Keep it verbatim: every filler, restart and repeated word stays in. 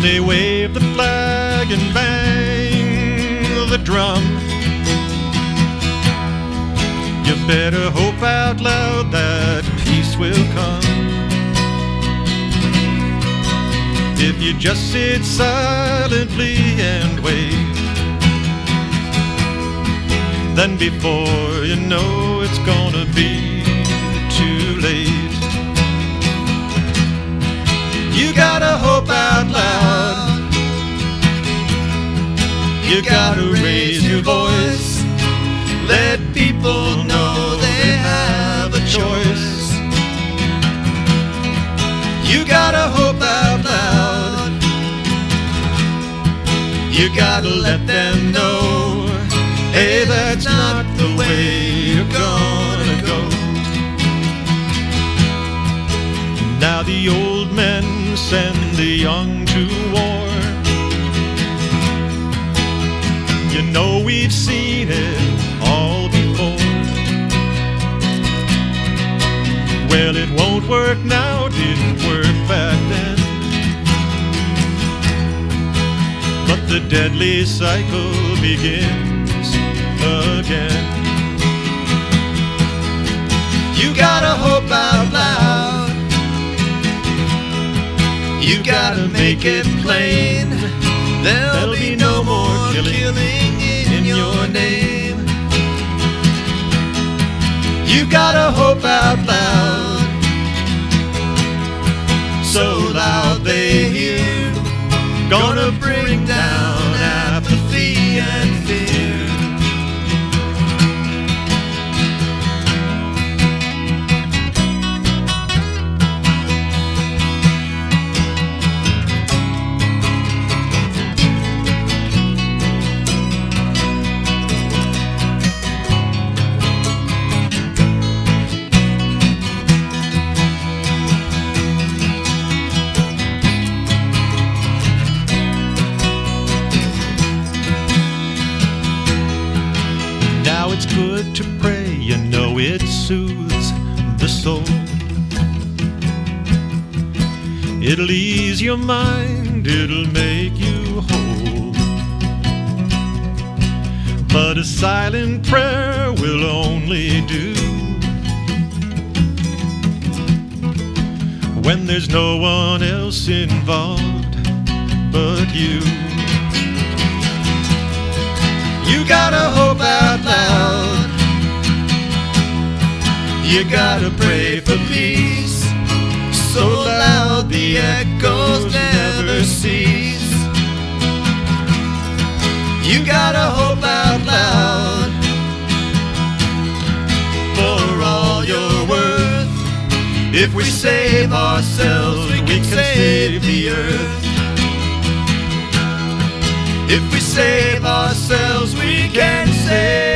they wave the flag and bang the drum. You better hope out loud that peace will come. If you just sit silently and wait, then before you know it's gonna be too late. You gotta hope out loud. You gotta raise your voice. Let people know they have a choice. You gotta hope out loud. You gotta let them know, hey, that's not the way you're gonna go. Now the old men send the young to war. You know we've seen it all before. Well, it won't work now, didn't work back then. But the deadly cycle begins again. You gotta hope out loud. You gotta make it plain. There'll be no more killing in your name. You gotta hope out loud, so loud they hear. Gonna bring down apathy and fear. It's good to pray, you know it soothes the soul. It'll ease your mind, it'll make you whole. But a silent prayer will only do when there's no one else involved but you. You gotta hope out loud. You gotta pray for peace, so loud the echoes never cease. You gotta hope out loud. For all you're worth, if we save ourselves, we can save the earth. If we save ourselves, we can save